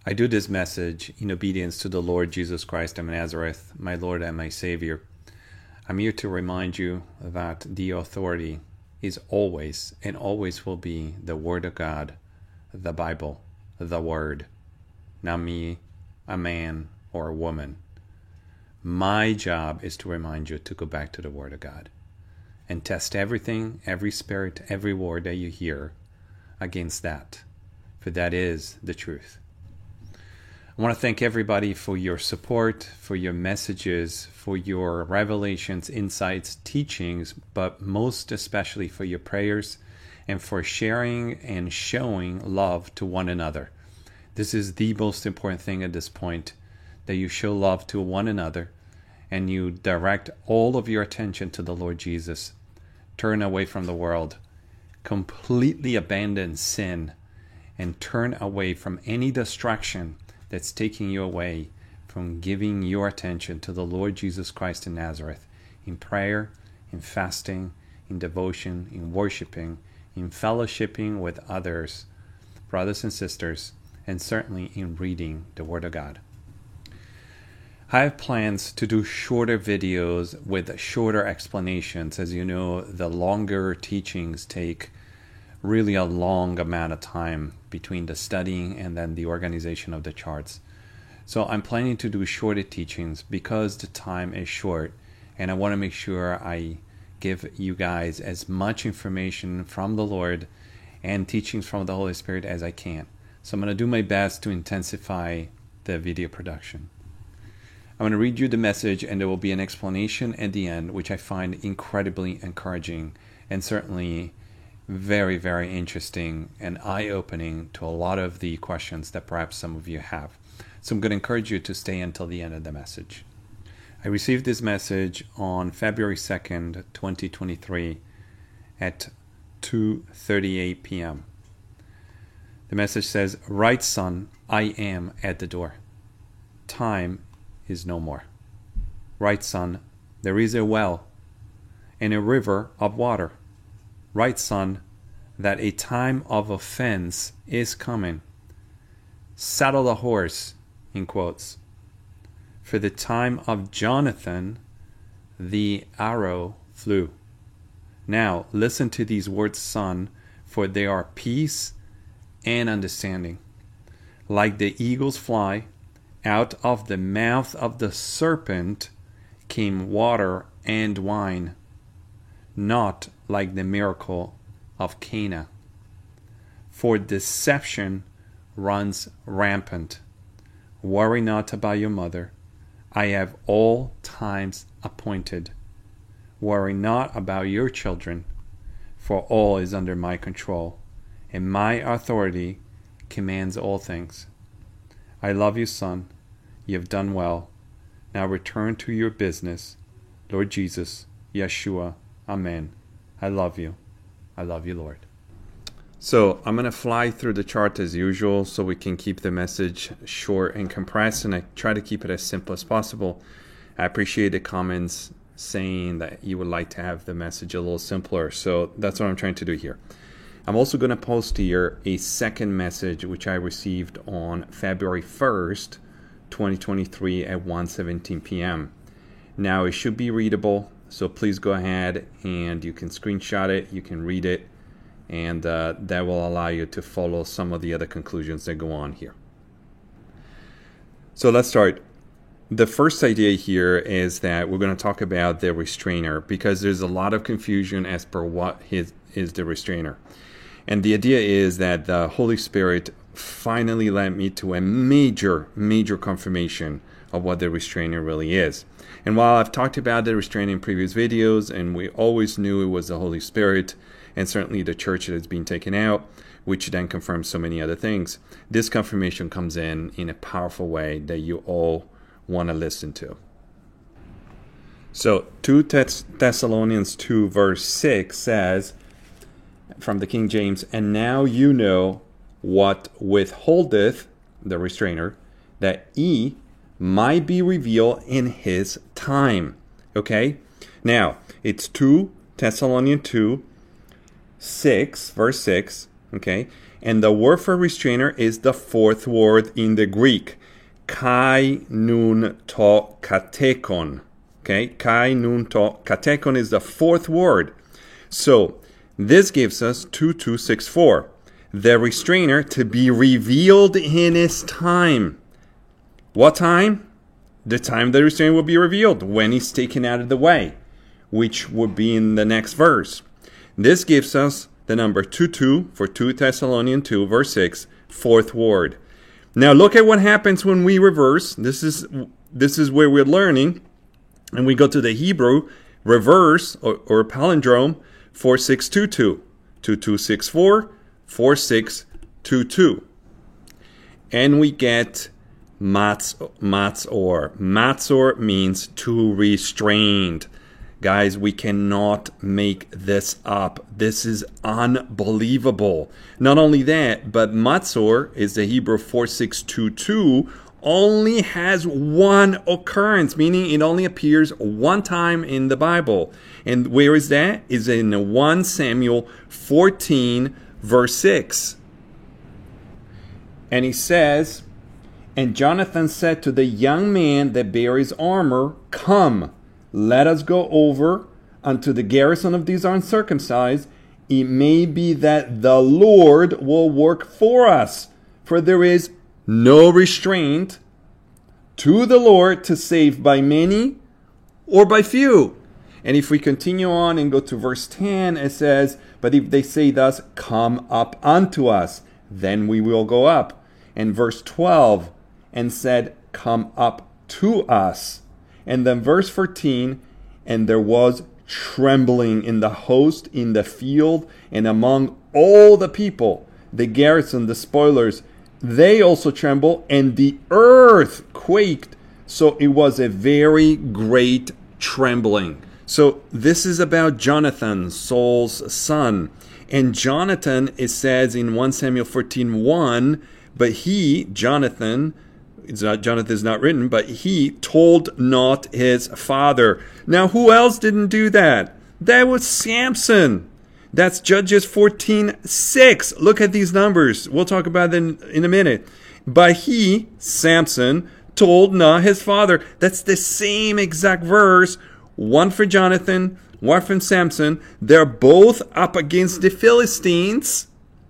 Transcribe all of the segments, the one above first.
I do this message in obedience to the Lord Jesus Christ of Nazareth, my Lord and my Savior. I'm here to remind you that the authority is always and always will be the Word of God, the Bible, the Word, not me, a man, or a woman. My job is to remind you to go back to the Word of God and test everything, every spirit, every word that you hear against that, for that is the truth. I want to thank everybody for your support, for your messages, for your revelations, insights, teachings, but most especially for your prayers and for sharing and showing love to one another. This is the most important thing at this point, that you show love to one another and you direct all of your attention to the Lord Jesus. Turn away from the world, completely abandon sin, and turn away from any distraction that's taking you away from giving your attention to the Lord Jesus Christ in Nazareth, in prayer, in fasting, in devotion, in worshiping, in fellowshipping with others, brothers and sisters, and certainly in reading the Word of God. I have plans to do shorter videos with shorter explanations. As you know, the longer teachings take really a long amount of time between the studying and then the organization of the charts. So I'm planning to do shorter teachings because the time is short, and I want to make sure I give you guys as much information from the Lord and teachings from the Holy Spirit as I can. So I'm going to do my best to intensify the video production. I'm going to read you the message, and there will be an explanation at the end, which I find incredibly encouraging and certainly very, very interesting and eye-opening to a lot of the questions that perhaps some of you have. So I'm going to encourage you to stay until the end of the message. I received this message on February 2nd, 2023 at 2:38 p.m. The message says, "Right, son, I am at the door. Time is no more. Right, son, there is a well and a river of water. Right, son, that a time of offense is coming. Saddle the horse," in quotes. "For the time of Jonathan, the arrow flew. Now listen to these words, son, for they are peace and understanding. Like the eagle's fly, out of the mouth of the serpent came water and wine, not like the miracle of Cana. For deception runs rampant. Worry not about your mother. I have all times appointed. Worry not about your children, for all is under my control, and my authority commands all things. I love you, son. You have done well. Now return to your business. Lord Jesus, Yeshua, Amen. I love you. I love you, Lord." So I'm going to fly through the chart as usual so we can keep the message short and compressed, and I try to keep it as simple as possible. I appreciate the comments saying that you would like to have the message a little simpler, so that's what I'm trying to do here. I'm also going to post here a second message which I received on February 1st, 2023 at 1:17 p.m. Now it should be readable, so please go ahead and you can screenshot it, you can read it, and that will allow you to follow some of the other conclusions that go on here. So let's start. The first idea here is that we're going to talk about the restrainer, because there's a lot of confusion as per what is the restrainer. And the idea is that the Holy Spirit finally led me to a major confirmation of what the restrainer really is. And while I've talked about the restrainer in previous videos, and we always knew it was the Holy Spirit, and certainly the church that has been taken out, which then confirms so many other things, this confirmation comes in a powerful way that you all want to listen to. So 2 Thessalonians 2 verse 6 says, from the King James, "And now you know what withholdeth," the restrainer, "that ye might be revealed in his time." Okay? Now, it's 2 Thessalonians 2, 6, verse 6. Okay? And the word for restrainer is the fourth word in the Greek. Kai nun to katekon. Okay, kai nun to katekon is the fourth word. So this gives us 2264. The restrainer to be revealed in his time. What time? The time the restrainer will be revealed, when he's taken out of the way, which would be in the next verse. This gives us the number 22 for 2 Thessalonians 2, verse 6, fourth word. Now look at what happens when we reverse. This is where we're learning. And we go to the Hebrew reverse or palindrome 4622. 2264, 4622. And we get matzor. Matzor means to restrained. Guys, we cannot make this up. This is unbelievable. Not only that, but matzor is the Hebrew 4622, only has one occurrence, meaning it only appears one time in the Bible. And where is that? Is in 1 Samuel 14, verse 6. And he says, "And Jonathan said to the young man that bare his armor, Come, let us go over unto the garrison of these uncircumcised. It may be that the Lord will work for us, for there is no restraint to the Lord to save by many or by few." And if we continue on and go to verse 10, it says, "But if they say thus, Come up unto us, then we will go up." And verse 12, "And said, Come up to us." And then verse 14, "And there was trembling in the host, in the field, and among all the people, the garrison, the spoilers, they also trembled, and the earth quaked. So it was a very great trembling." So this is about Jonathan, Saul's son. And Jonathan, it says in 1 Samuel 14:1, but he, Jonathan is not written, but he told not his father. Now, who else didn't do that? That was Samson. That's Judges 14:6. Look at these numbers. We'll talk about them in a minute. But he, Samson, told not his father. That's the same exact verse. One for Jonathan, one from Samson. They're both up against the Philistines.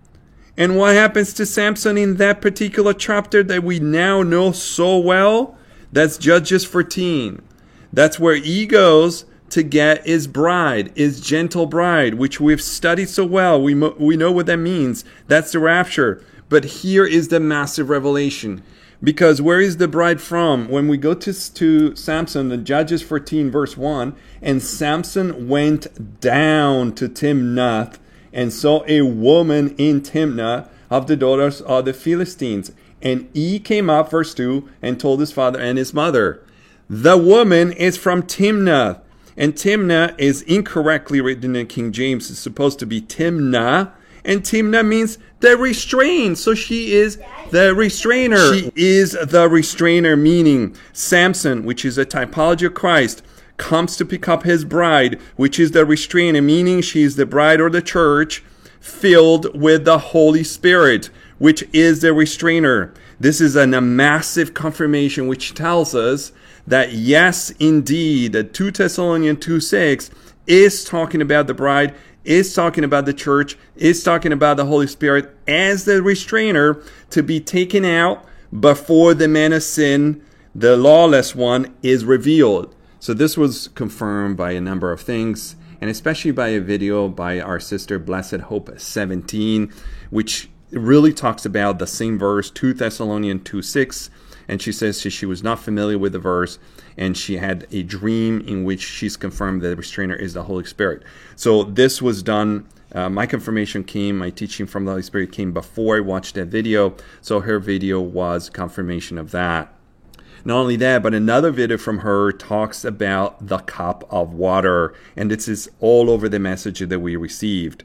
And what happens to Samson in that particular chapter that we now know so well? That's Judges 14. That's where he goes to get his bride, his gentle bride, which we've studied so well. We know what that means. That's the rapture. But here is the massive revelation. Because where is the bride from? When we go to Samson, in Judges 14, verse 1, "And Samson went down to Timnath, and saw a woman in Timnah of the daughters of the Philistines. And he came up," verse 2, "and told his father and his mother." The woman is from Timnah. And Timnah is incorrectly written in King James. It's supposed to be Timnah. And Timnah means the restrained. So she is the restrainer. She is the restrainer, meaning Samson, which is a typology of Christ, comes to pick up his bride, which is the restrainer, meaning she is the bride or the church filled with the Holy Spirit, which is the restrainer. This is a massive confirmation which tells us that yes, indeed, 2 Thessalonians 2:6 is talking about the bride, is talking about the church, is talking about the Holy Spirit as the restrainer to be taken out before the man of sin, the lawless one, is revealed. So this was confirmed by a number of things, and especially by a video by our sister Blessed Hope 17, which really talks about the same verse, 2 Thessalonians 2:6. And she says she was not familiar with the verse, and she had a dream in which she's confirmed that the restrainer is the Holy Spirit. So this was done. My confirmation came, my teaching from the Holy Spirit came before I watched that video. So her video was confirmation of that. Not only that, but another video from her talks about the cup of water. And this is all over the message that we received.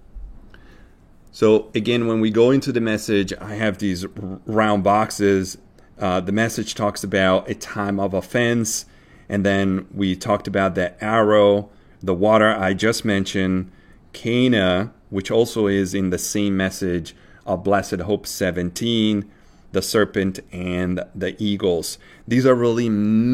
So again, when we go into the message, I have these round boxes. The message talks about a time of offense. And then we talked about the arrow, the water I just mentioned, Cana, which also is in the same message of Blessed Hope 17, the serpent and the eagles. These are really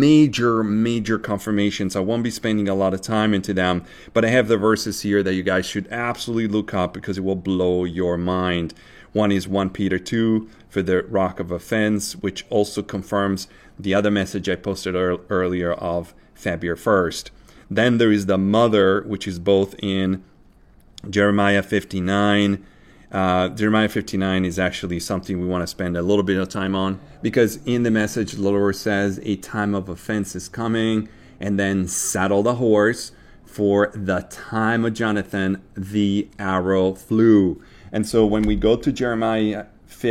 major confirmations. I won't be spending a lot of time into them, but I have the verses here that you guys should absolutely look up because it will blow your mind. One is 1 Peter 2 for the rock of offense, which also confirms the other message I posted earlier of February 1st. Then there is the mother, which is both in Jeremiah 59. Jeremiah 59 is actually something we want to spend a little bit of time on, because in the message the Lord says a time of offense is coming, and then saddle the horse, for the time of Jonathan the arrow flew. And so when we go to Jeremiah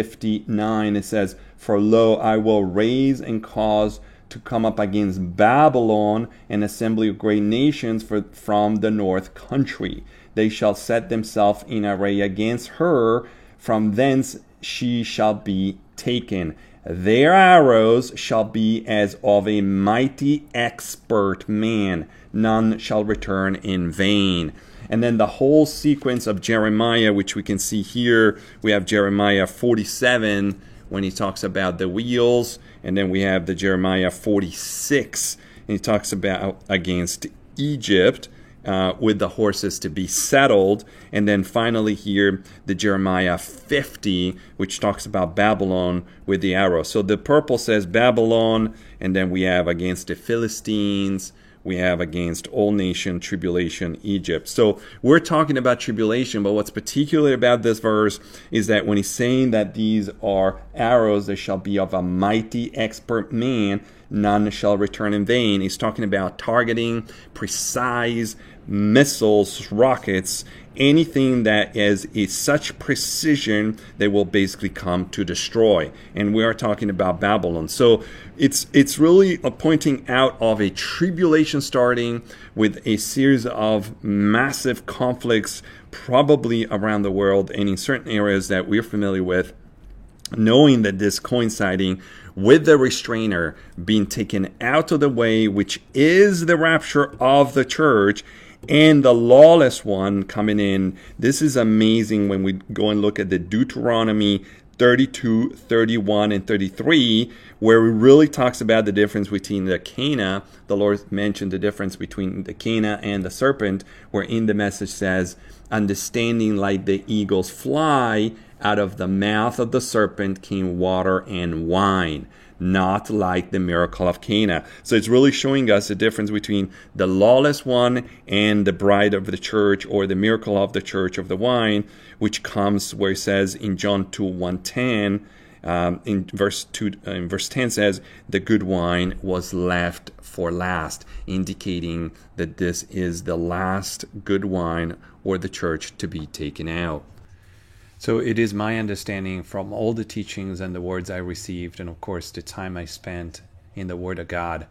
59, it says, for lo, I will raise and cause to come up against Babylon an assembly of great nations from the north country. They shall set themselves in array against her. From thence she shall be taken. Their arrows shall be as of a mighty expert man. None shall return in vain. And then the whole sequence of Jeremiah, which we can see here, we have Jeremiah 47 when he talks about the wheels, and then we have the Jeremiah 46, and he talks about against Egypt with the horses to be settled, and then finally here the Jeremiah 50, which talks about Babylon with the arrow. So the purple says Babylon, and then we have against the Philistines, we have against all nation, tribulation, Egypt. So we're talking about tribulation, but what's particular about this verse is that when he's saying that these are arrows that shall be of a mighty expert man, none shall return in vain. He's talking about targeting, precise missiles, rockets, anything that is such precision they will basically come to destroy. And we are talking about Babylon. So it's really a pointing out of a tribulation starting with a series of massive conflicts probably around the world and in certain areas that we're familiar with, knowing that this coinciding with the restrainer being taken out of the way, which is the rapture of the church, and the lawless one coming in. This is amazing when we go and look at the Deuteronomy 32, 31, and 33, where it really talks about the difference between the Cana. The Lord mentioned the difference between the Cana and the serpent, where in the message says, understanding like the eagles fly, out of the mouth of the serpent came water and wine, not like the miracle of Cana. So it's really showing us the difference between the lawless one and the bride of the church, or the miracle of the church of the wine, which comes where it says in John 2:110, in verse 10 says, the good wine was left for last, indicating that this is the last good wine, or the church, to be taken out. So it is my understanding from all the teachings and the words I received, and of course the time I spent in the Word of God,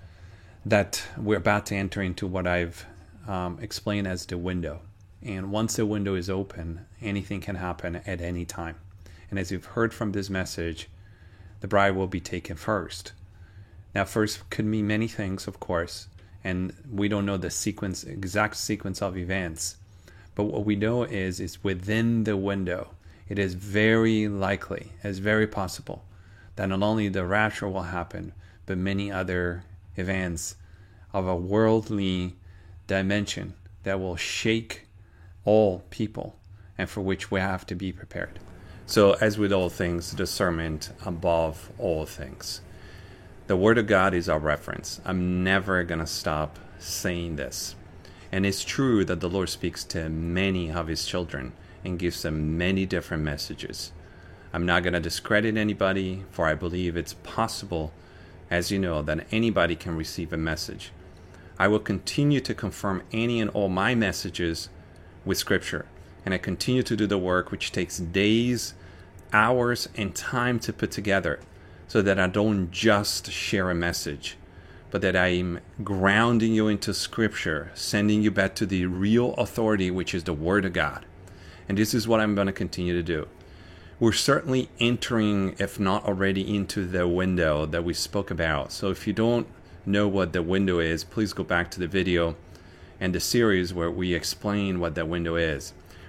that we're about to enter into what I've explained as the window. And once the window is open, anything can happen at any time. And as you've heard from this message, the bride will be taken first. Now, first could mean many things, of course, and we don't know the exact sequence of events. But what we know is within the window, it is very likely, it's very possible, that not only the rapture will happen, but many other events of a worldly dimension that will shake all people, and for which we have to be prepared. So as with all things, discernment above all things. The Word of God is our reference. I'm never going to stop saying this. And it's true that the Lord speaks to many of His children and gives them many different messages. I'm not going to discredit anybody, for I believe it's possible, as you know, that anybody can receive a message. I will continue to confirm any and all my messages with Scripture, and I continue to do the work which takes days, hours, and time to put together, so that I don't just share a message, but that I'm grounding you into Scripture, sending you back to the real authority, which is the Word of God. And this is what I'm going to continue to do. We're certainly entering, if not already, into the window that we spoke about. So if you don't know what the window is, please go back to the video and the series where we explain what that window is.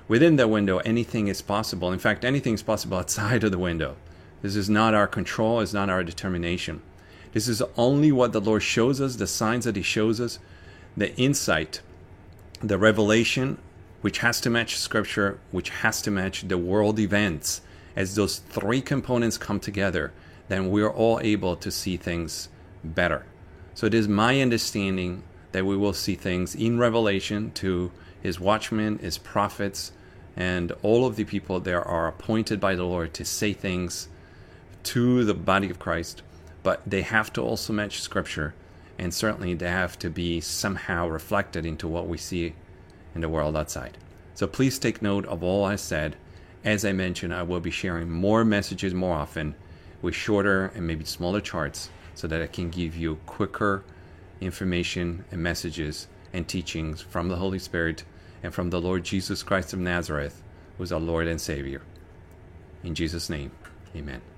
Within the window, anything is possible. In fact, anything is possible outside of the window. This is not our control. It's not our determination. This is only what the Lord shows us, the signs that he shows us, the insight, the revelation, which has to match Scripture, which has to match the world events. As those three components come together, then we're all able to see things better. So it is my understanding that we will see things in Revelation to his watchmen, his prophets, and all of the people there are appointed by the Lord to say things to the body of Christ, but they have to also match Scripture, and certainly they have to be somehow reflected into what we see in the world outside. So please take note of all I said. As I mentioned, I will be sharing more messages more often with shorter and maybe smaller charts so that I can give you quicker information and messages and teachings from the Holy Spirit and from the Lord Jesus Christ of Nazareth, who is our Lord and Savior. In Jesus' name, amen.